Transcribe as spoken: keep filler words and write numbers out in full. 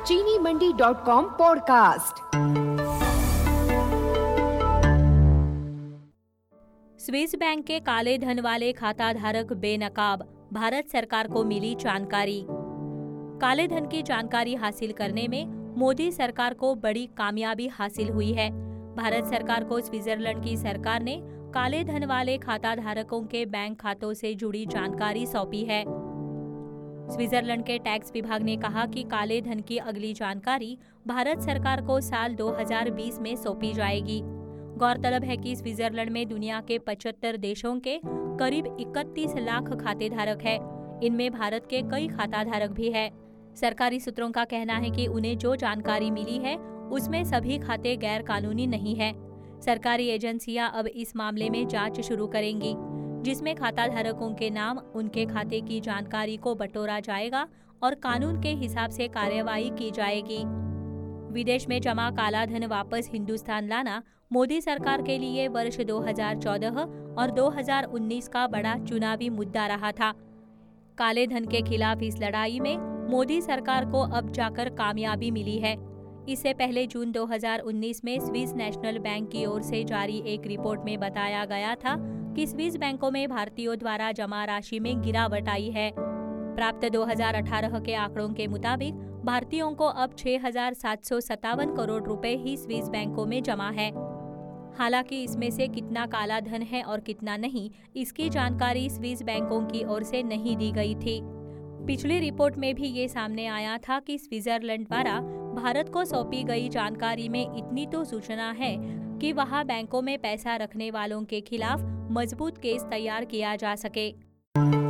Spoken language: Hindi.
चीनी Mandi dot com podcast. Swiss bank के काले धन वाले खाता धारक बेनकाब, भारत सरकार को मिली जानकारी। काले धन की जानकारी हासिल करने में मोदी सरकार को बड़ी कामयाबी हासिल हुई है। भारत सरकार को स्विट्जरलैंड की सरकार ने काले धन वाले खाता धारकों के बैंक खातों से जुड़ी जानकारी सौंपी है। स्विट्जरलैंड के टैक्स विभाग ने कहा कि काले धन की अगली जानकारी भारत सरकार को साल दो हज़ार बीस में सौंपी जाएगी। गौरतलब है कि स्विट्जरलैंड में दुनिया के पचहत्तर देशों के करीब इकतीस लाख खाते धारक है। इनमें भारत के कई खाता धारक भी है। सरकारी सूत्रों का कहना है कि उन्हें जो जानकारी मिली है उसमें सभी खाते गैर कानूनी नहीं है। सरकारी एजेंसियां अब इस मामले में जांच शुरू करेंगी, जिसमें खाता धारकों के नाम, उनके खाते की जानकारी को बटोरा जाएगा और कानून के हिसाब से कार्यवाही की जाएगी। विदेश में जमा काला धन वापस हिंदुस्तान लाना मोदी सरकार के लिए वर्ष दो हज़ार चौदह और दो हज़ार उन्नीस का बड़ा चुनावी मुद्दा रहा था। काले धन के खिलाफ इस लड़ाई में मोदी सरकार को अब जाकर कामयाबी मिली है। इससे पहले जून दो हज़ार उन्नीस में स्विस नेशनल बैंक की ओर से जारी एक रिपोर्ट में बताया गया था कि स्विस बैंकों में भारतीयों द्वारा जमा राशि में गिरावट आई है। प्राप्त दो हज़ार अठारह के आंकड़ों के मुताबिक भारतीयों को अब छह हजार सात सौ सत्तावन करोड़ रुपए ही स्विस बैंकों में जमा है। हालांकि इसमें से कितना काला धन है और कितना नहीं, इसकी जानकारी स्विस बैंकों की ओर से नहीं दी गई थी। पिछली रिपोर्ट में भी ये सामने आया था कि स्विट्जरलैंड द्वारा भारत को सौंपी गई जानकारी में इतनी तो सूचना है कि वहां बैंकों में पैसा रखने वालों के खिलाफ मजबूत केस तैयार किया जा सके।